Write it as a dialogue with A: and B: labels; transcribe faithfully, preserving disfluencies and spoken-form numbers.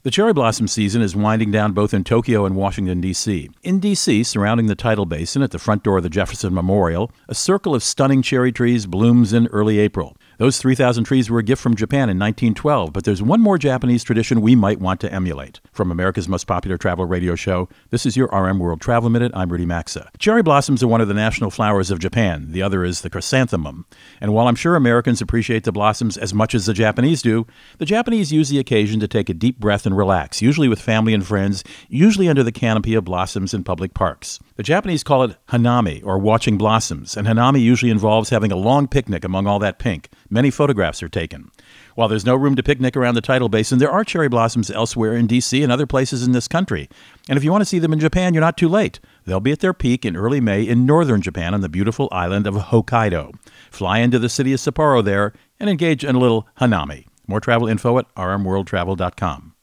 A: The cherry blossom season is winding down both in Tokyo and Washington, D C. In D C, surrounding the tidal basin at the front door of the Jefferson Memorial, a circle of stunning cherry trees blooms in early April. Those three thousand trees were a gift from Japan in nineteen twelve, but there's one more Japanese tradition we might want to emulate. From America's most popular travel radio show, this is your R M World Travel Minute. I'm Rudy Maxa. Cherry blossoms are one of the national flowers of Japan. The other is the chrysanthemum. And while I'm sure Americans appreciate the blossoms as much as the Japanese do, the Japanese use the occasion to take a deep breath and relax, usually with family and friends, usually under the canopy of blossoms in public parks. The Japanese call it hanami, or watching blossoms, and hanami usually involves having a long picnic among all that pink. Many photographs are taken. While there's no room to picnic around the tidal basin, there are cherry blossoms elsewhere in D C and other places in this country. And if you want to see them in Japan, you're not too late. They'll be at their peak in early May in northern Japan on the beautiful island of Hokkaido. Fly into the city of Sapporo there and engage in a little hanami. More travel info at r m world travel dot com.